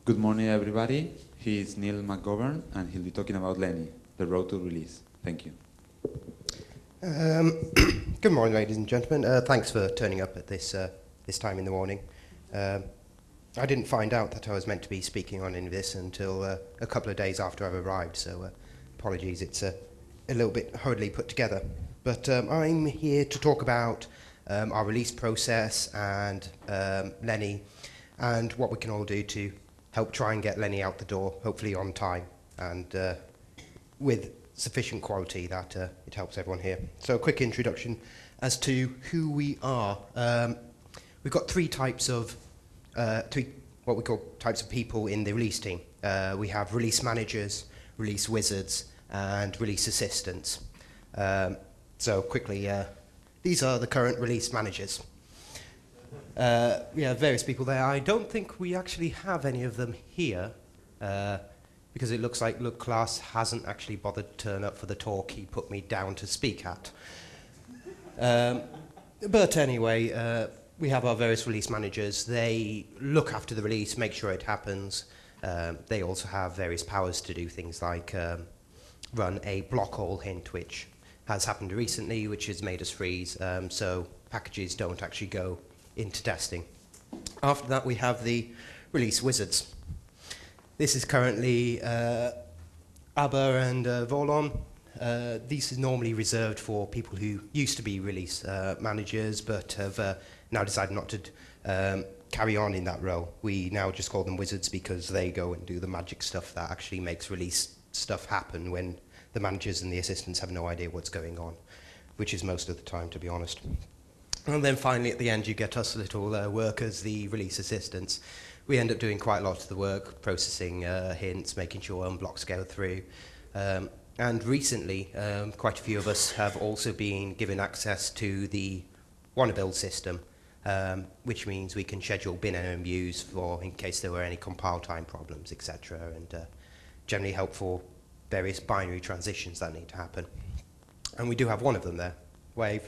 Good morning, everybody. He's Neil McGovern, and he'll be talking about Lenny, the road to release. Thank you. Good morning, ladies and gentlemen. Thanks for turning up at this time in the morning. I didn't find out that I was meant to be speaking on any of this until a couple of days after I've arrived, so apologies, it's a little bit hurriedly put together. But I'm here to talk about our release process and Lenny, and what we can all do to help try and get Lenny out the door, hopefully on time, and with sufficient quality that it helps everyone here. So a quick introduction as to who we are. We've got three what we call types of people in the release team. We have release managers, release wizards, and release assistants. So quickly, these are the current release managers. We have various people there. I don't think we actually have any of them here, because it looks like Class hasn't actually bothered to turn up for the talk he put me down to speak at. But anyway, we have our various release managers. They look after the release, make sure it happens. They also have various powers to do things like run a block all hint, which has happened recently, which has made us freeze, so packages don't actually go into testing. After that, we have the release wizards. This is currently Abba and Volon. This is normally reserved for people who used to be release managers but have now decided not to carry on in that role. We now just call them wizards because they go and do the magic stuff that actually makes release stuff happen when the managers and the assistants have no idea what's going on, which is most of the time, to be honest. And then finally, at the end, you get us little workers, the release assistants. We end up doing quite a lot of the work, processing hints, making sure unblocks go through. And recently, quite a few of us have also been given access to the WannaBuild system, which means we can schedule bin MMUs for in case there were any compile time problems, etc., and generally help for various binary transitions that need to happen. And we do have one of them there. Wave.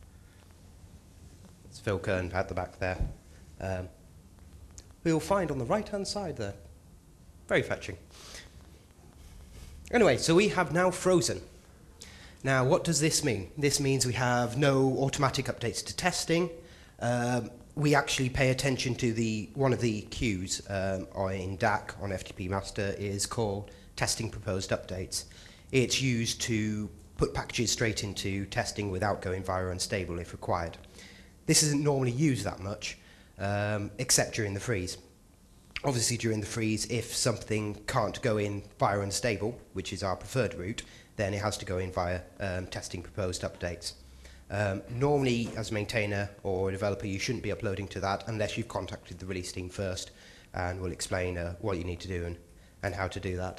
It's Phil Kern at the back there. We'll find on the right-hand side there. Very fetching. Anyway, so we have now frozen. Now, what does this mean? This means we have no automatic updates to testing. We actually pay attention to one of the queues in DAC on FTP Master is called Testing Proposed Updates. It's used to put packages straight into testing without going via unstable if required. This isn't normally used that much, except during the freeze. Obviously, during the freeze, if something can't go in via unstable, which is our preferred route, then it has to go in via testing proposed updates. Normally, as a maintainer or a developer, you shouldn't be uploading to that unless you've contacted the release team first, and we'll explain what you need to do and how to do that.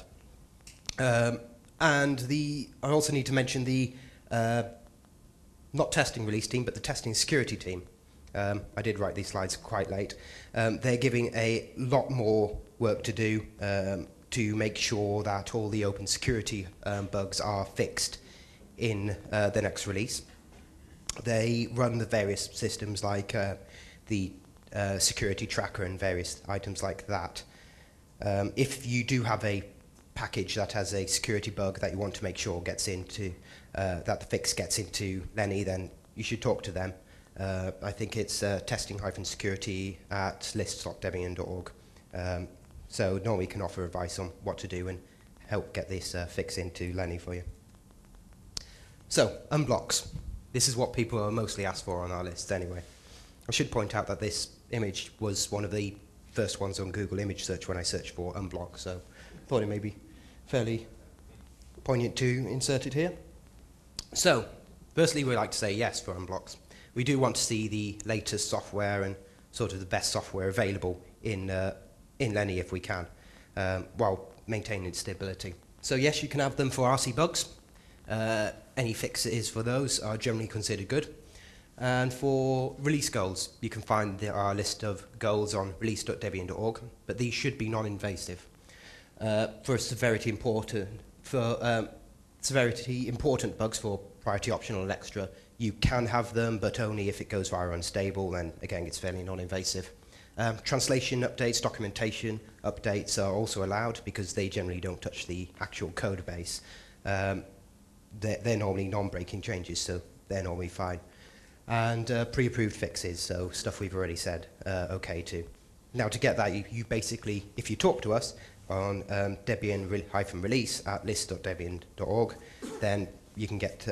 I also need to mention the not testing release team, but the testing security team. I did write these slides quite late. They're giving a lot more work to do to make sure that all the open security bugs are fixed in the next release. They run the various systems like the security tracker and various items like that. If you do have a package that has a security bug that you want to make sure gets into, that the fix gets into Lenny, then you should talk to them. I think it's testing-security at list.debian.org. So normally you can offer advice on what to do and help get this fix into Lenny for you. So, unblocks. This is what people are mostly asked for on our lists anyway. I should point out that this image was one of the first ones on Google image search when I searched for unblock, so I thought it may be fairly poignant to insert it here. So, firstly, we like to say yes for unblocks. We do want to see the latest software and sort of the best software available in Lenny if we can, while maintaining stability. So yes, you can have them for RC bugs. Any fixes for those are generally considered good. And for release goals, you can find our list of goals on release.debian.org, but these should be non-invasive. For severity important bugs for priority optional and extra, you can have them, but only if it goes via unstable, then again it's fairly non-invasive. Translation updates, documentation updates are also allowed because they generally don't touch the actual code base. They're normally non-breaking changes, so they're normally fine. And pre-approved fixes, so stuff we've already said okay to. Now, to get that, you basically, if you talk to us on Debian-release at list.debian.org, then you can get,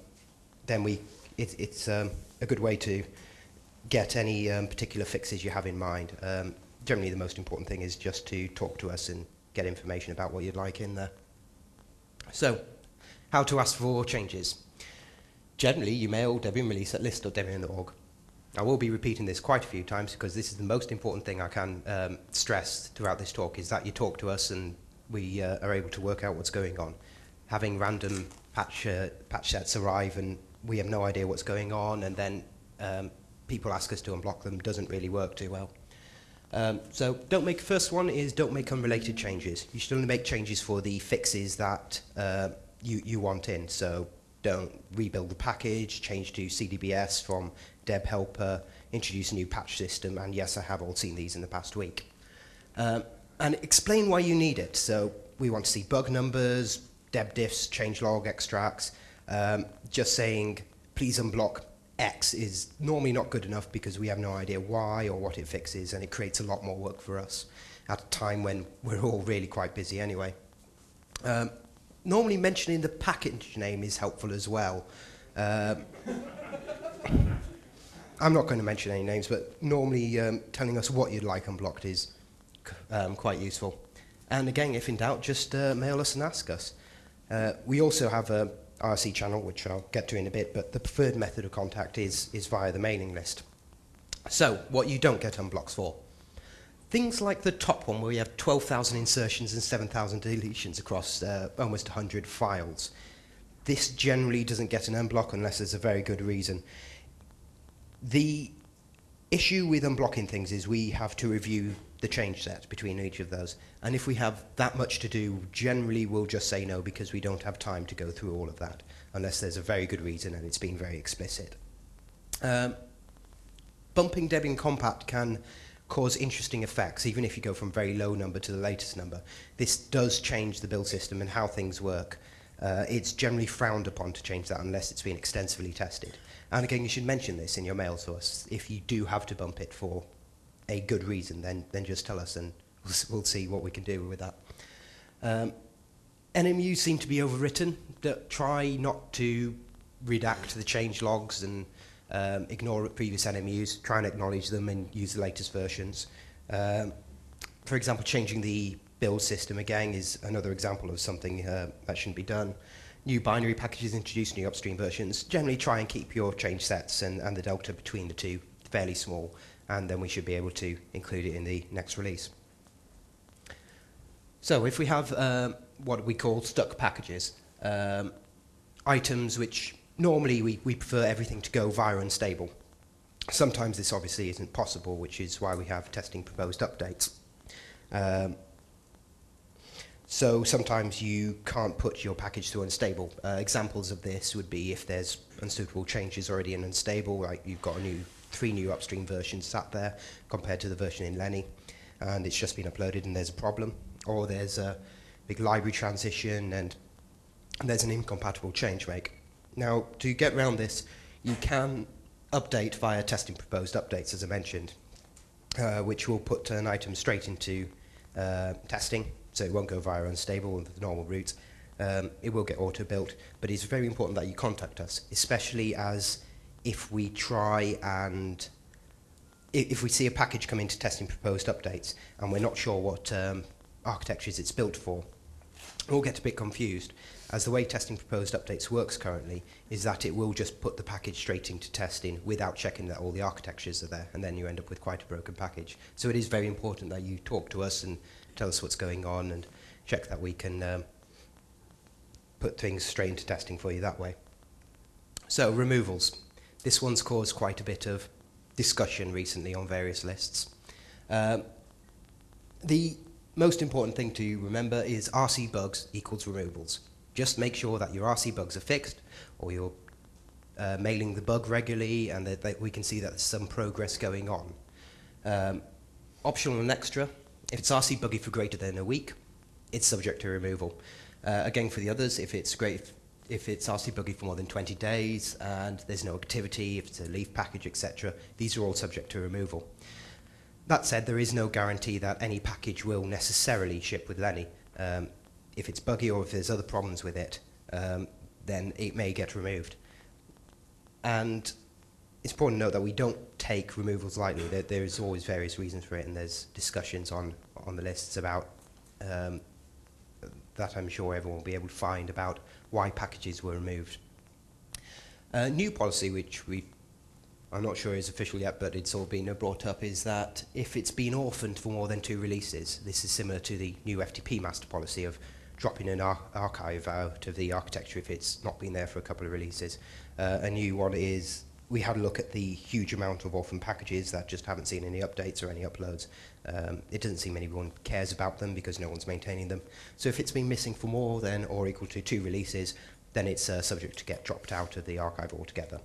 it's a good way to get any particular fixes you have in mind. Generally, the most important thing is just to talk to us and get information about what you'd like in there. So, how to ask for changes. Generally, you mail Debian release at list.debian.org. I will be repeating this quite a few times because this is the most important thing I can stress throughout this talk, is that you talk to us and we are able to work out what's going on. Having random patch sets arrive and we have no idea what's going on, and then people ask us to unblock them, doesn't really work too well. So first one is don't make unrelated changes. You should only make changes for the fixes that you want in. So don't rebuild the package, change to CDBS from Deb Helper, introduce a new patch system, and yes, I have all seen these in the past week. And explain why you need it. So we want to see bug numbers, deb diffs, changelog extracts. Just saying, please unblock X is normally not good enough because we have no idea why or what it fixes, and it creates a lot more work for us at a time when we're all really quite busy anyway. Normally mentioning the package name is helpful as well. I'm not going to mention any names, but normally telling us what you'd like unblocked is quite useful. And again, if in doubt, just mail us and ask us. We also have a RC channel, which I'll get to in a bit, but the preferred method of contact is via the mailing list. So, what you don't get unblocks for. Things like the top one, where we have 12,000 insertions and 7,000 deletions across almost 100 files. This generally doesn't get an unblock unless there's a very good reason. The issue with unblocking things is we have to review the change set between each of those. And if we have that much to do, generally we'll just say no because we don't have time to go through all of that, unless there's a very good reason and it's been very explicit. Bumping Debian Compat can cause interesting effects, even if you go from very low number to the latest number. This does change the build system and how things work. It's generally frowned upon to change that unless it's been extensively tested. And again, you should mention this in your mail to us. If you do have to bump it for a good reason, then just tell us and we'll see what we can do with that. NMUs seem to be overwritten. Try not to redact the change logs and ignore previous NMUs. Try and acknowledge them and use the latest versions. For example, changing the build system again is another example of something that shouldn't be done. New binary packages introduce new upstream versions. Generally try and keep your change sets and the delta between the two fairly small, and then we should be able to include it in the next release. So if we have what we call stuck packages, items which normally we prefer everything to go via unstable. Sometimes this obviously isn't possible, which is why we have testing proposed updates. So sometimes you can't put your package to unstable. Examples of this would be if there's unsuitable changes already in unstable, like you've got 3 new upstream versions sat there compared to the version in Lenny, and it's just been uploaded and there's a problem. Or there's a big library transition and there's an incompatible change make. Now, to get around this, you can update via testing proposed updates, as I mentioned, which will put an item straight into testing, so it won't go via unstable with the normal route. It will get auto-built, but it's very important that you contact us, especially as if we try and if we see a package come into testing proposed updates and we're not sure what architectures it's built for, we'll get a bit confused, as the way testing proposed updates works currently is that it will just put the package straight into testing without checking that all the architectures are there, and then you end up with quite a broken package. So it is very important that you talk to us and tell us what's going on and check that we can put things straight into testing for you that way. So removals. This one's caused quite a bit of discussion recently on various lists. The most important thing to remember is RC bugs equals removals. Just make sure that your RC bugs are fixed, or you're mailing the bug regularly and that we can see that there's some progress going on. optional and extra. If it's RC buggy for greater than a week, it's subject to removal. Again, for the others, if it's RC buggy for more than 20 days and there's no activity, if it's a leaf package, etc., these are all subject to removal. That said, there is no guarantee that any package will necessarily ship with Lenny. If it's buggy or if there's other problems with it, then it may get removed. And it's important to note that we don't take removals lightly. There's always various reasons for it, and there's discussions on the lists about that I'm sure everyone will be able to find about why packages were removed. A new policy, which I'm not sure is official yet, but it's all been brought up, is that if it's been orphaned for more than 2 releases, this is similar to the new FTP master policy of dropping an archive out of the architecture if it's not been there for a couple of releases. A new one is, we had a look at the huge amount of orphan packages that just haven't seen any updates or any uploads. It doesn't seem anyone cares about them because no one's maintaining them. So if it's been missing for more than or equal to 2 releases, then it's subject to get dropped out of the archive altogether.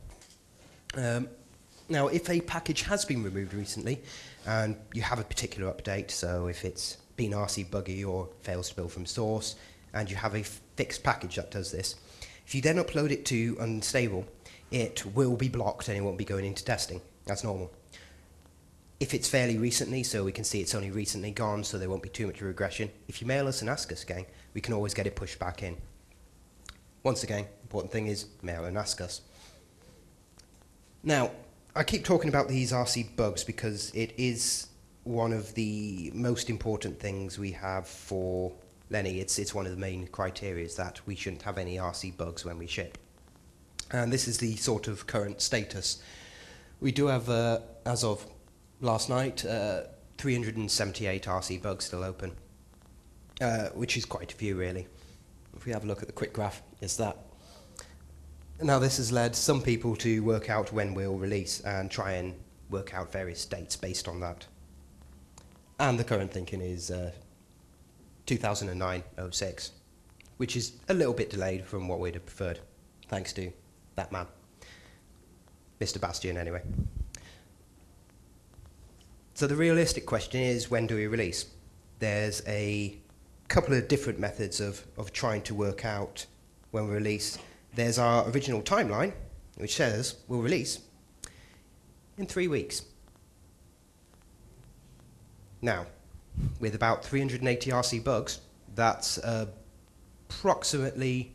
Now, if a package has been removed recently and you have a particular update, so if it's been RC buggy or fails to build from source, and you have a fixed package that does this, if you then upload it to unstable, it will be blocked and it won't be going into testing. That's normal. If it's fairly recently, so we can see it's only recently gone, so there won't be too much regression, if you mail us and ask us again, we can always get it pushed back in. Once again, important thing is mail and ask us. Now, I keep talking about these RC bugs because it is one of the most important things we have for Lenny. It's one of the main criteria that we shouldn't have any RC bugs when we ship. And this is the sort of current status. We do have, as of last night, 378 RC bugs still open, which is quite a few really. If we have a look at the quick graph, it's that. Now this has led some people to work out when we'll release and try and work out various dates based on that. And the current thinking is 2009-06, which is a little bit delayed from what we'd have preferred, thanks to that man, Mr. Bastian anyway. So the realistic question is, when do we release? There's a couple of different methods of trying to work out when we release. There's our original timeline, which says we'll release in 3 weeks. Now, with about 380 RC bugs, that's approximately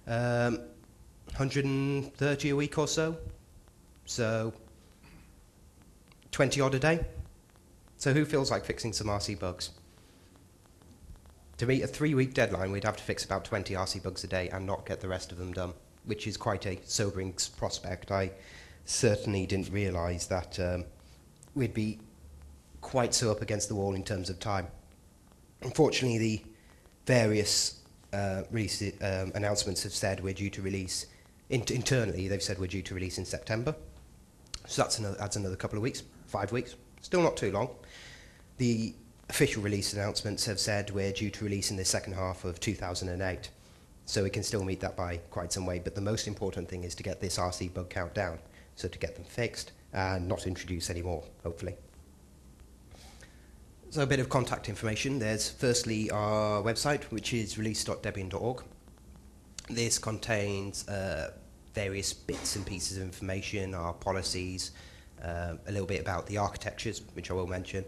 130 a week or so. So 20 odd a day. So who feels like fixing some RC bugs? To meet a 3-week deadline, we'd have to fix about 20 RC bugs a day and not get the rest of them done, which is quite a sobering prospect. I certainly didn't realise that we'd be quite so up against the wall in terms of time. Unfortunately, the various release announcements have said we're due to release, internally they've said we're due to release in September. So that's another couple of weeks, 5 weeks, still not too long. The official release announcements have said we're due to release in the second half of 2008. So we can still meet that by quite some way, but the most important thing is to get this RC bug count down, so to get them fixed and not introduce any more, hopefully. So a bit of contact information. There's firstly our website, which is release.debian.org. This contains various bits and pieces of information, our policies, a little bit about the architectures, which I will mention,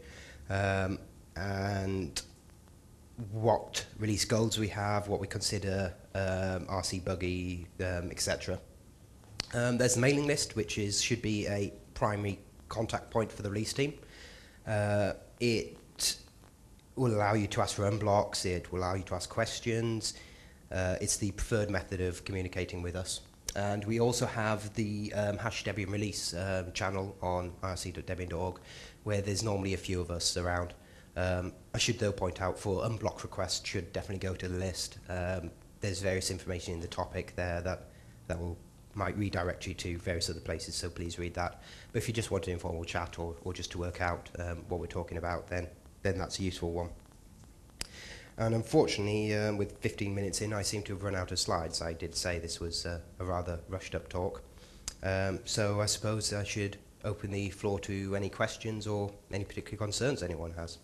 and what release goals we have, what we consider RC buggy, etc. There's a mailing list, which should be a primary contact point for the release team. It will allow you to ask for unblocks, it will allow you to ask questions. It's the preferred method of communicating with us. And we also have the #Debian release channel on irc.debian.org, where there's normally a few of us around. I should though point out, for unblock requests should definitely go to the list. There's various information in the topic there that might redirect you to various other places, so please read that. But if you just want an informal chat or just to work out what we're talking about, then that's a useful one. And unfortunately, with 15 minutes in, I seem to have run out of slides. I did say this was a rather rushed up talk. So I suppose I should open the floor to any questions or any particular concerns anyone has.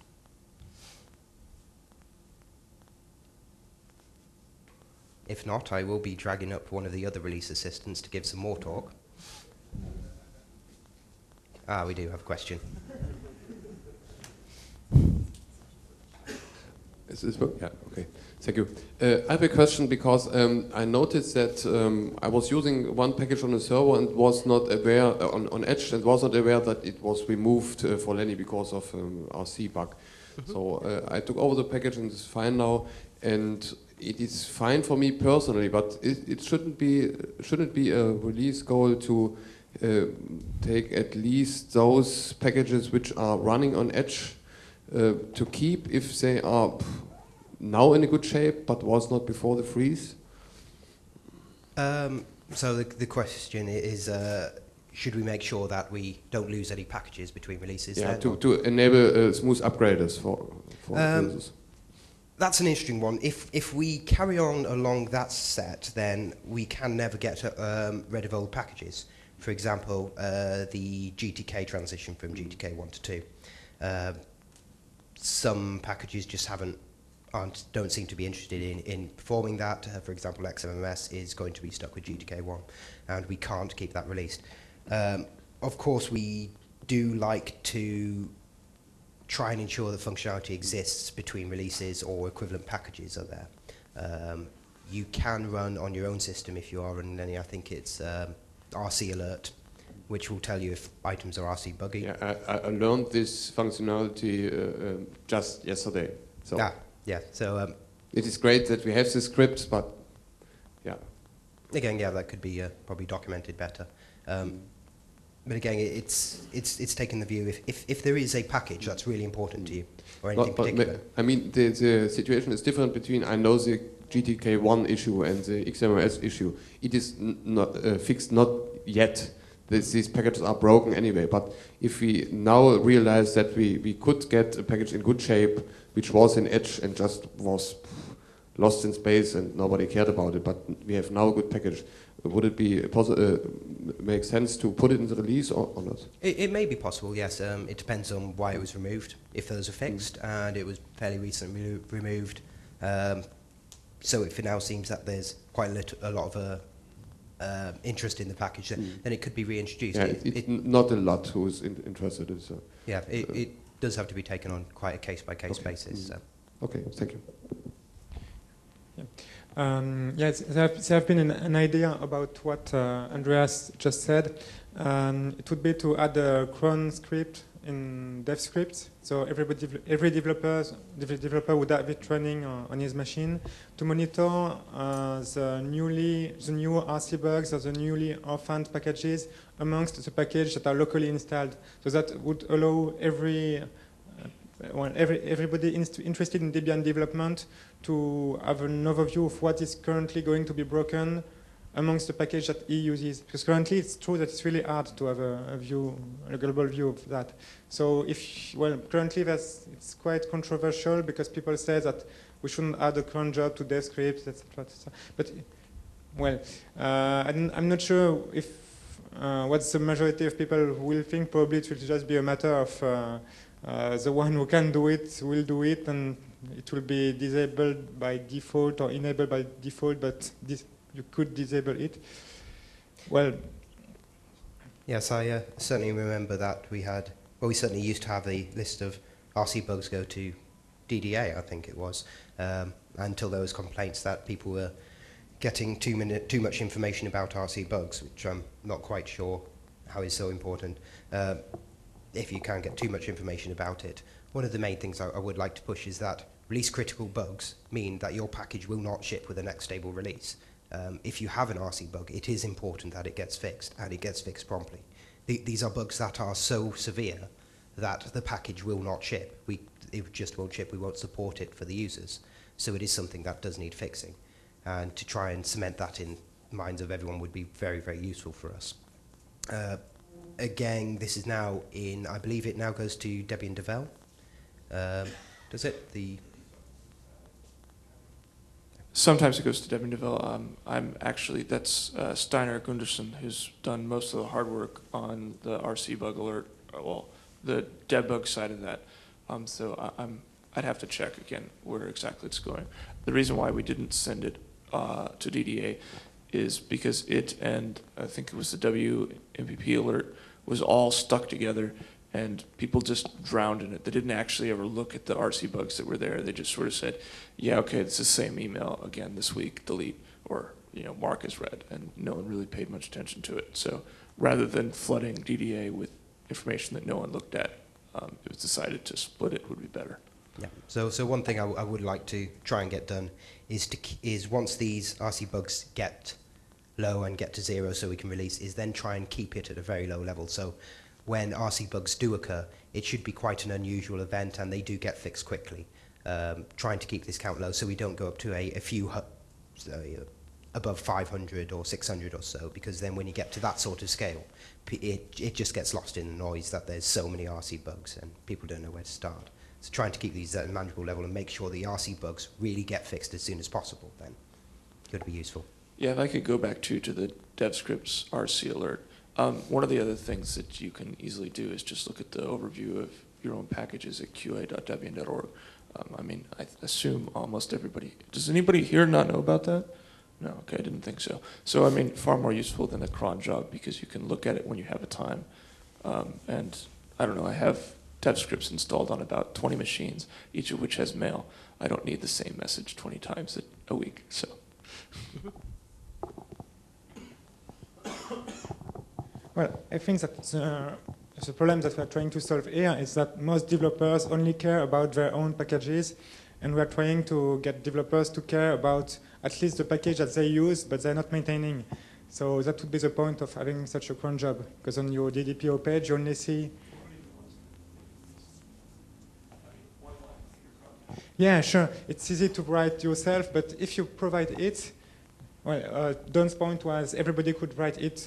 If not, I will be dragging up one of the other release assistants to give some more talk. Ah, we do have a question. Is this work? Yeah, okay. Thank you. I have a question because I noticed that I was using one package on the server and was not aware, on Edge, and was not aware that it was removed for Lenny because of RC bug. So I took over the package and it's fine now, and it is fine for me personally, but it shouldn't be a release goal to take at least those packages which are running on Edge to keep if they are now in a good shape but was not before the freeze? So the question is, should we make sure that we don't lose any packages between releases? Yeah, to enable smooth upgraders for users. That's an interesting one. If we carry on along that set, then we can never get rid of old packages. For example, the GTK transition from GTK 1 to 2. Some packages just don't seem to be interested in performing that. For example, XMMS is going to be stuck with GTK 1, and we can't keep that released. Of course, we do like to try and ensure that functionality exists between releases or equivalent packages are there. You can run on your own system if you are running any. I think it's RC Alert, which will tell you if items are RC buggy. Yeah, I learned this functionality just yesterday. So yeah. So it is great that we have the scripts, but yeah. Again, yeah, that could be probably documented better. But again, it's taking the view if there is a package that's really important to you or anything particular. I mean, the situation is different between, I know, the GTK1 issue and the XMLS issue. It is not fixed, not yet. These packages are broken anyway. But if we now realize that we could get a package in good shape, which was in Edge and just was lost in space and nobody cared about it, but we have now a good package, would it be make sense to put it in the release or not? It may be possible, yes. It depends on why it was removed. If those are fixed and it was fairly recently removed, so if it now seems that there's quite a lot of interest in the package, then it could be reintroduced. Yeah, it's not a lot who is interested. Yeah, it does have to be taken on quite a case-by-case basis. So. Okay, thank you. Yes, there have been an idea about what Andreas just said. It would be to add a cron script in dev scripts, so every developer would have it running on his machine to monitor the new RC bugs or the newly orphaned packages amongst the packages that are locally installed. So that would allow everybody interested in Debian development to have an overview of what is currently going to be broken amongst the package that he uses. Because currently it's true that it's really hard to have a global view of that. So currently it's quite controversial because people say that we shouldn't add a cron job to dev scripts, etc. But I'm not sure if what's the majority of people will think. Probably it will just be a matter of the one who can do it will do it, and it will be disabled by default or enabled by default, but you could disable it. Well, yes, I certainly remember that we certainly used to have a list of RC bugs go to DDA, I think it was, until there was complaints that people were getting too much information about RC bugs, which I'm not quite sure how is so important. If you can get too much information about it. One of the main things I would like to push is that release critical bugs mean that your package will not ship with the next stable release. If you have an RC bug, it is important that it gets fixed, and it gets fixed promptly. These are bugs that are so severe that the package will not ship. It just won't ship. We won't support it for the users. So it is something that does need fixing. And to try and cement that in minds of everyone would be very, very useful for us. Again, this is now I believe it now goes to Debian Devel. Does it? Sometimes it goes to Debian Devel. I'm actually, that's Steiner Gunderson, who's done most of the hard work on the RC bug alert, well, the debug side of that. So I'd have to check again where exactly it's going. The reason why we didn't send it to DDA is because it and I think it was the WMPP alert was all stuck together, and people just drowned in it. They didn't actually ever look at the RC bugs that were there. They just sort of said, yeah, okay, it's the same email again this week, delete, or mark as read, and no one really paid much attention to it. So rather than flooding DDA with information that no one looked at, it was decided to split it would be better. Yeah. So one thing I would like to try and get done is once these RC bugs get low and get to 0 so we can release, is then try and keep it at a very low level. So when RC bugs do occur, it should be quite an unusual event and they do get fixed quickly. Trying to keep this count low so we don't go up to a few above 500 or 600 or so, because then when you get to that sort of scale, it just gets lost in the noise that there's so many RC bugs and people don't know where to start. So trying to keep these at a manageable level and make sure the RC bugs really get fixed as soon as possible, then could be useful. Yeah, if I could go back to the DevScripts RC alert. One of the other things that you can easily do is just look at the overview of your own packages at qa.debian.org. I mean, I assume almost everybody. Does anybody here not know about that? No, okay, I didn't think so. So, I mean, far more useful than a cron job because you can look at it when you have a time. And I don't know, I have DevScripts installed on about 20 machines, each of which has mail. I don't need the same message 20 times a week, so. Well, I think that the problem that we are trying to solve here is that most developers only care about their own packages, and we are trying to get developers to care about at least the package that they use, but they're not maintaining. So that would be the point of having such a cron job, because on your DDPO page, you only see... Yeah, sure. It's easy to write yourself, but if you provide it, well, Don's point was everybody could write it.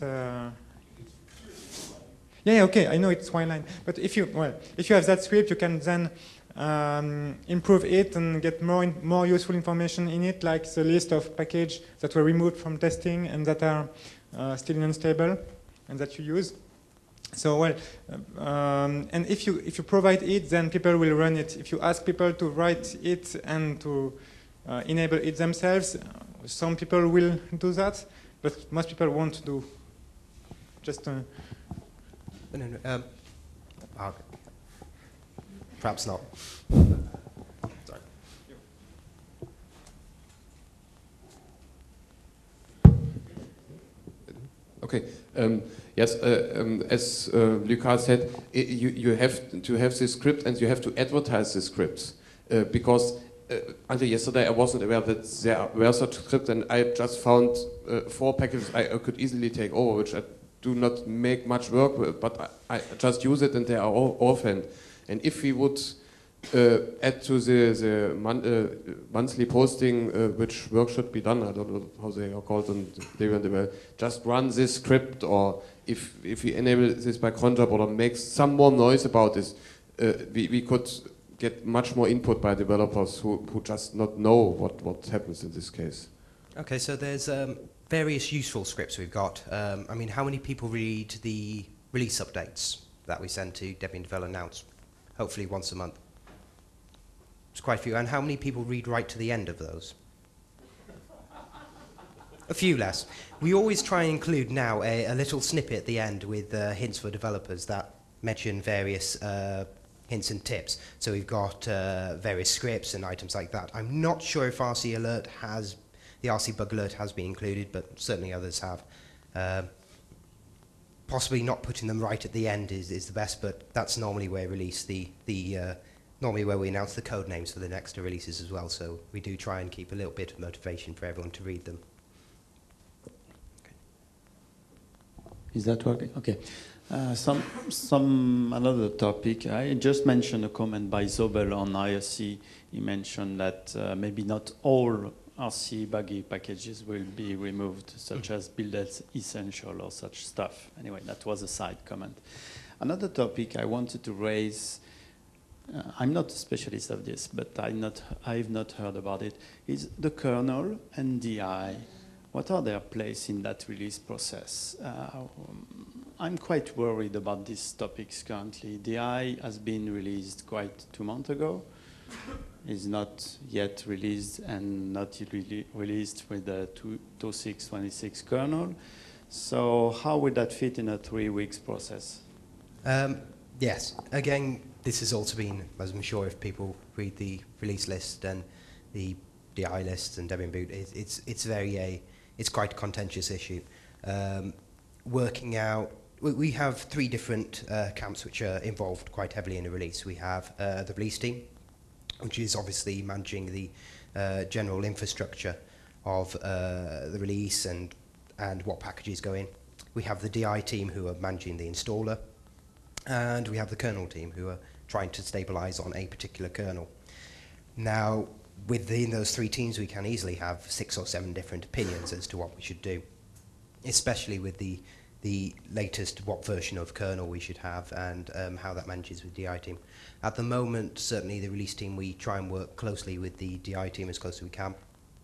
Yeah, okay, I know it's one line, but if you have that script, you can then improve it and get more useful information in it, like the list of packages that were removed from testing and that are still unstable and that you use. So and if you provide it, then people will run it. If you ask people to write it and to enable it themselves, some people will do that, but most people won't do. Just. Perhaps not. Sorry. Okay. Yes, as Lucas said, you have to have this script and you have to advertise the scripts because until yesterday I wasn't aware that there were such scripts, and I just found 4 packages I could easily take over, which I do not make much work with, but I just use it and they are all orphaned. And if we would add to the monthly posting which work should be done, I don't know how they are called, and they will just run this script, or if we enable this by cron job or make some more noise about this, we could get much more input by developers who just not know what happens in this case. Okay, so there's various useful scripts we've got. I mean, how many people read the release updates that we send to Debian Devel Announce, hopefully once a month? It's quite a few. And how many people read right to the end of those? A few less. We always try and include now a little snippet at the end with hints for developers that mention various hints and tips. So we've got various scripts and items like that. I'm not sure if RC Alert has, the RC Bug Alert has been included, but certainly others have. Possibly not putting them right at the end is the best, but that's normally where we release normally where we announce the code names for the next releases as well. So we do try and keep a little bit of motivation for everyone to read them. Is that working? Okay. Another topic. I just mentioned a comment by Zobel on IRC. He mentioned that maybe not all RC buggy packages will be removed, such as build as essential or such stuff. Anyway, that was a side comment. Another topic I wanted to raise, I'm not a specialist of this, but I've not heard about it, is the kernel and DI. What are their place in that release process? I'm quite worried about these topics currently. DI has been released quite 2 months ago. Is not yet released and not released with the 2626 kernel. So how would that fit in a 3 weeks process? Yes, again, this has also been, as I'm sure if people read the release list and the DI lists and Debian boot, it's quite a contentious issue. Working out, we have 3 different camps which are involved quite heavily in the release. We have the release team, which is obviously managing the general infrastructure of the release and what packages go in. We have the DI team who are managing the installer, and we have the kernel team who are trying to stabilize on a particular kernel. Now, within those 3 teams, we can easily have 6 or 7 different opinions as to what we should do, especially with the latest, what version of kernel we should have and how that manages with the DI team. At the moment, certainly the release team, we try and work closely with the DI team as close as we can.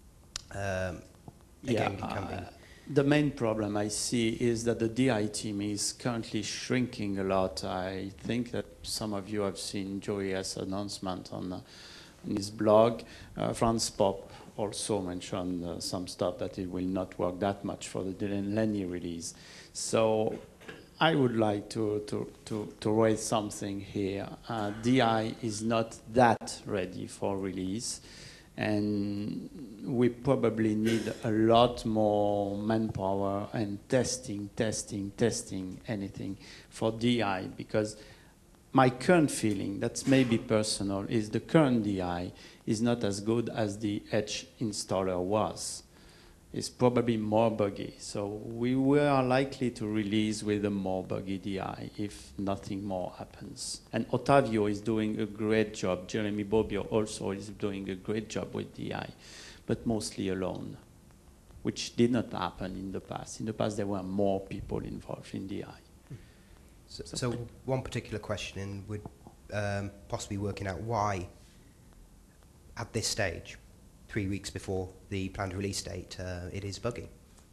The main problem I see is that the DI team is currently shrinking a lot. I think that some of you have seen Joey's announcement on his blog. Franz Popp also mentioned some stuff that it will not work that much for the Lenny release. So I would like to raise something here. DI is not that ready for release, and we probably need a lot more manpower and testing anything for DI, because my current feeling, that's maybe personal, is the current DI is not as good as the Edge installer was. It's probably more buggy. So we were likely to release with a more buggy DI if nothing more happens. And Ottavio is doing a great job. Jeremy Bobbio also is doing a great job with DI, but mostly alone, which did not happen in the past. In the past, there were more people involved in DI. So one particular question would possibly working out why, at this stage, 3 weeks before the planned release date, it is buggy.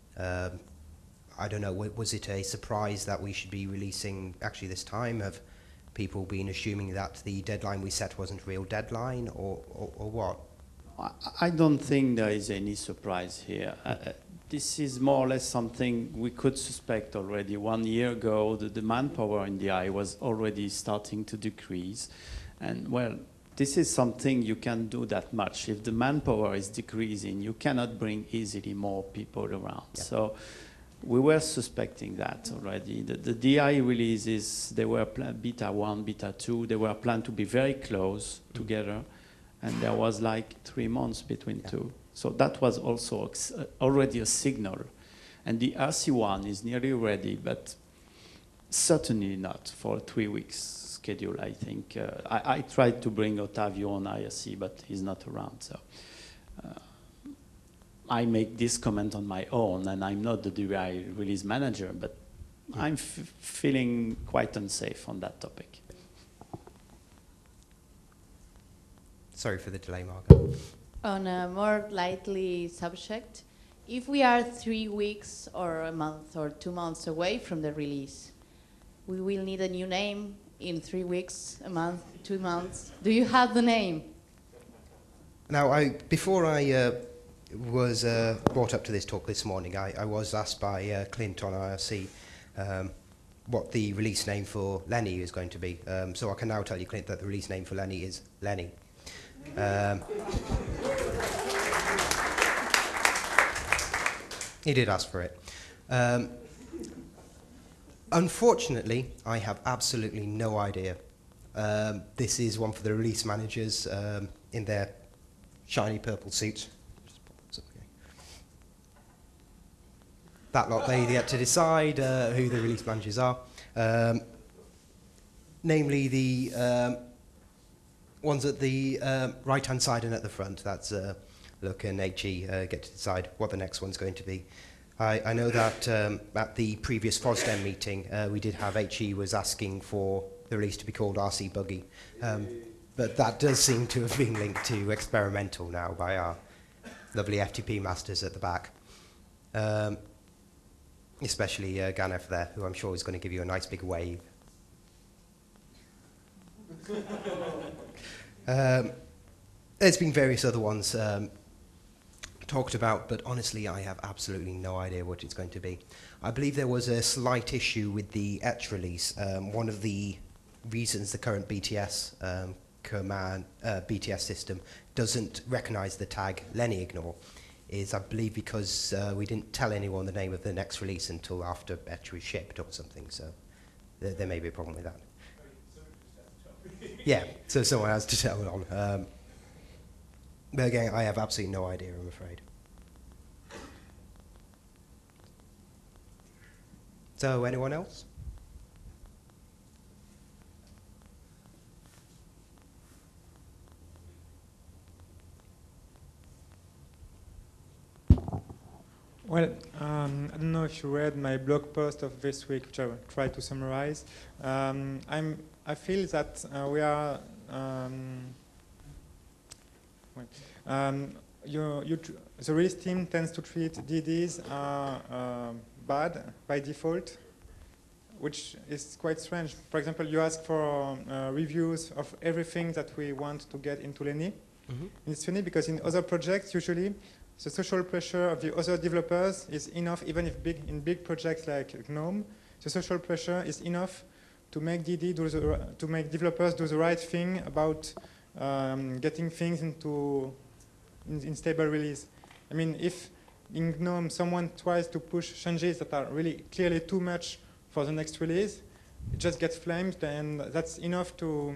I don't know, was it a surprise that we should be releasing actually this time? Have people been assuming that the deadline we set wasn't a real deadline, or what? I don't think there is any surprise here. This is more or less something we could suspect already. 1 year ago, the manpower in DI was already starting to decrease. And well, this is something you can do that much. If the manpower is decreasing, you cannot bring easily more people around. Yeah. So we were suspecting that already. The DI releases, they were beta 1, beta 2, they were planned to be very close together, and there was like 3 months between two. So that was also already a signal. And the RC1 is nearly ready, but certainly not for 3 weeks. Schedule, I think. I tried to bring Ottavio on IRC, but he's not around. So I make this comment on my own, and I'm not the DI release manager, but I'm feeling quite unsafe on that topic. Sorry for the delay, Mark. On a more lightly subject, if we are 3 weeks or a month or 2 months away from the release, we will need a new name in 3 weeks, a month, 2 months. Do you have the name? Now, before I was brought up to this talk this morning, I was asked by Clint on IRC what the release name for Lenny is going to be. So I can now tell you, Clint, that the release name for Lenny is Lenny. He did ask for it. Unfortunately, I have absolutely no idea. This is one for the release managers in their shiny purple suits. That lot, they get to decide who the release managers are. Namely, the ones at the right-hand side and at the front. That's Luke and HE get to decide what the next one's going to be. I know that at the previous FOSDEM meeting, we did have HE was asking for the release to be called RC Buggy. But that does seem to have been linked to experimental now by our lovely FTP masters at the back. Especially Ganef there, who I'm sure is going to give you a nice big wave. There's been various other ones talked about, but honestly I have absolutely no idea what it's going to be. I believe there was a slight issue with the Etch release. One of the reasons the current BTS BTS system doesn't recognize the tag Lenny-ignore is, I believe, because we didn't tell anyone the name of the next release until after Etch was shipped or something, so there may be a problem with that. Yeah, so someone has to tell it on. But again, I have absolutely no idea, I'm afraid. So, anyone else? Well, I don't know if you read my blog post of this week, which I will try to summarize. I feel that we are. The release team tends to treat DDs bad by default, which is quite strange. For example, you ask for reviews of everything that we want to get into Lenny. Mm-hmm. It's funny because in other projects, usually, the social pressure of the other developers is enough, even if in big projects like GNOME, the social pressure is enough to make to make developers do the right thing about getting things into in stable release. I mean, if in GNOME someone tries to push changes that are really clearly too much for the next release, it just gets flamed, and that's enough to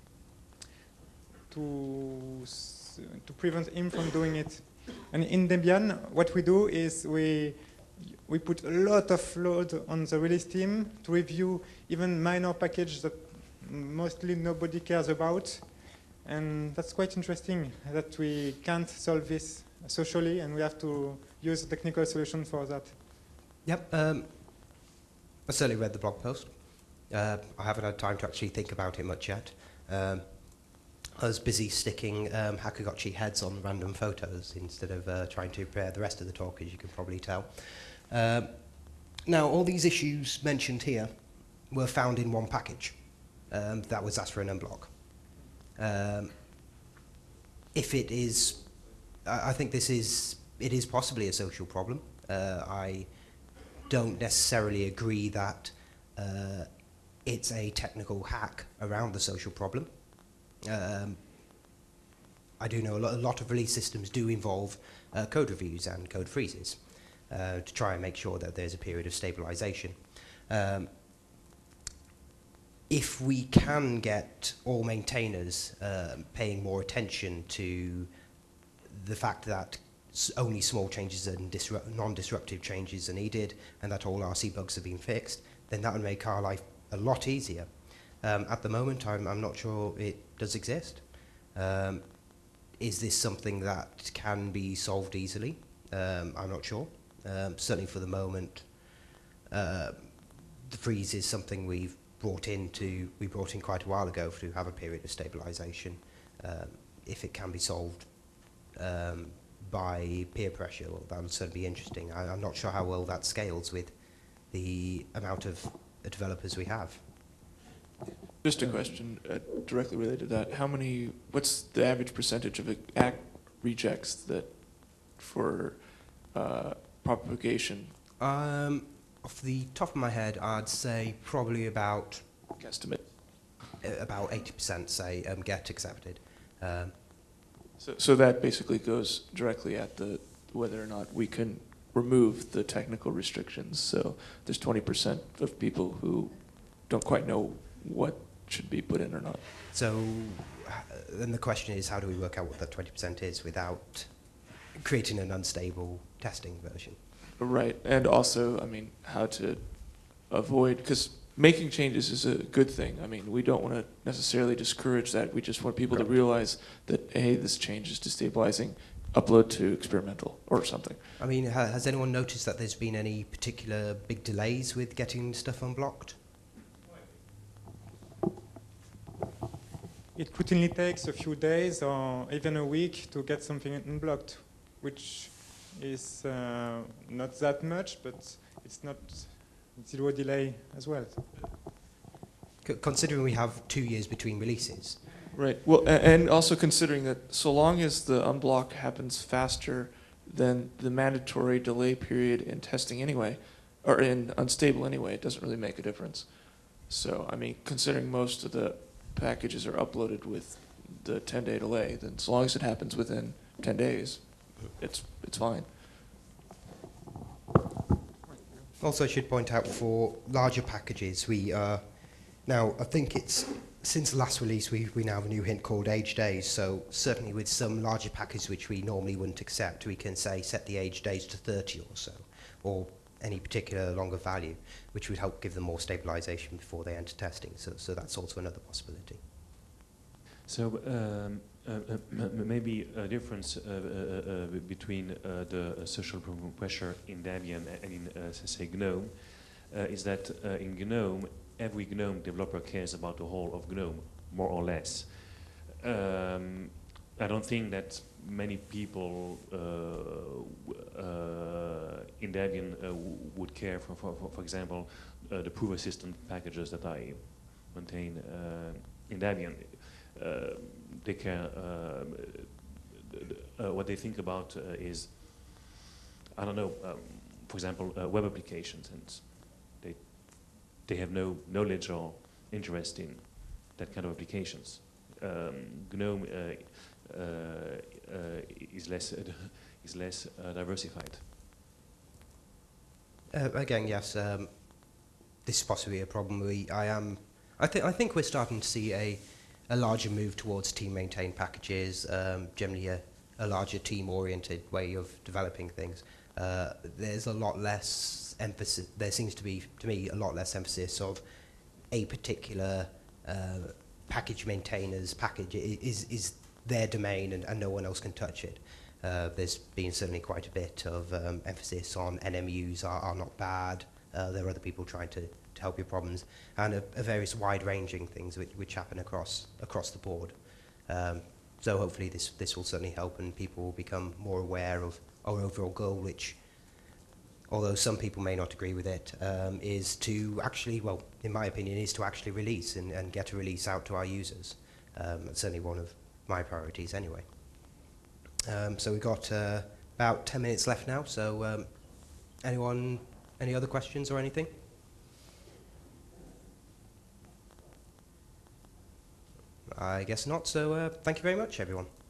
prevent him from doing it. And in Debian, what we do is we put a lot of load on the release team to review even minor packages that mostly nobody cares about. And that's quite interesting that we can't solve this socially, and we have to use a technical solution for that. Yep, I certainly read the blog post. I haven't had time to actually think about it much yet. I was busy sticking Hakugochi heads on random photos instead of trying to prepare the rest of the talk, as you can probably tell. Now, all these issues mentioned here were found in one package. That was Aspirin and Block. If it is, I think it is possibly a social problem. I don't necessarily agree that it's a technical hack around the social problem. I do know a lot of release systems do involve code reviews and code freezes to try and make sure that there's a period of stabilization. If we can get all maintainers paying more attention to the fact that only small changes and non-disruptive changes are needed, and that all RC bugs have been fixed, then that would make our life a lot easier. At the moment, I'm not sure it does exist. Is this something that can be solved easily? I'm not sure. Certainly for the moment, the freeze is something we brought in quite a while ago to have a period of stabilization. If it can be solved by peer pressure, well, that would certainly be interesting. I'm not sure how well that scales with the amount of developers we have. Just a question directly related to that. What's the average percentage of rejects that for propagation? Off the top of my head, I'd say probably about Guesstimate. About 80% say get accepted. So that basically goes directly at whether or not we can remove the technical restrictions. So there's 20% of people who don't quite know what should be put in or not. So then the question is, how do we work out what that 20% is without creating an unstable testing version? Right, and also, I mean, how to avoid, because making changes is a good thing. I mean, we don't want to necessarily discourage that. We just want people to realize that, hey, this change is destabilizing, upload to experimental or something. I mean, has anyone noticed that there's been any particular big delays with getting stuff unblocked? it routinely takes a few days or even a week to get something unblocked, which is not that much, but it's not zero delay as well. Considering we have 2 years between releases. Right. Well, and also considering that so long as the unblock happens faster than the mandatory delay period in testing anyway, or in unstable anyway, it doesn't really make a difference. So, I mean, considering most of the packages are uploaded with the 10-day delay, then as long as it happens within 10 days, it's fine. Also, I should point out for larger packages, we now I think it's since the last release we now have a new hint called age days. So certainly with some larger packages which we normally wouldn't accept, we can say set the age days to 30 or so, or any particular longer value, which would help give them more stabilization before they enter testing. So that's also another possibility. So maybe a difference between the social pressure in Debian and in, say, GNOME is that in GNOME, every GNOME developer cares about the whole of GNOME, more or less. I don't think that many people in Debian would care for example, the proof assistant packages that I maintain in Debian. They care. What they think about is, I don't know. For example, web applications, and they have no knowledge or interest in that kind of applications. GNOME is less diversified. Again, yes, this is possibly a problem. I think we're starting to see a larger move towards team-maintained packages, generally a larger team-oriented way of developing things. There's a lot less emphasis. There seems to be, to me, a lot less emphasis of a particular package maintainer's package is their domain and no one else can touch it. There's been certainly quite a bit of emphasis on NMUs are not bad. There are other people trying to help your problems, and a various wide-ranging things which happen across the board. So hopefully this will certainly help, and people will become more aware of our overall goal, which, although some people may not agree with it, is to actually, well, in my opinion, is to actually release and get a release out to our users. That's certainly one of my priorities anyway. So we've got about 10 minutes left now, so anyone, any other questions or anything? I guess not, so thank you very much, everyone.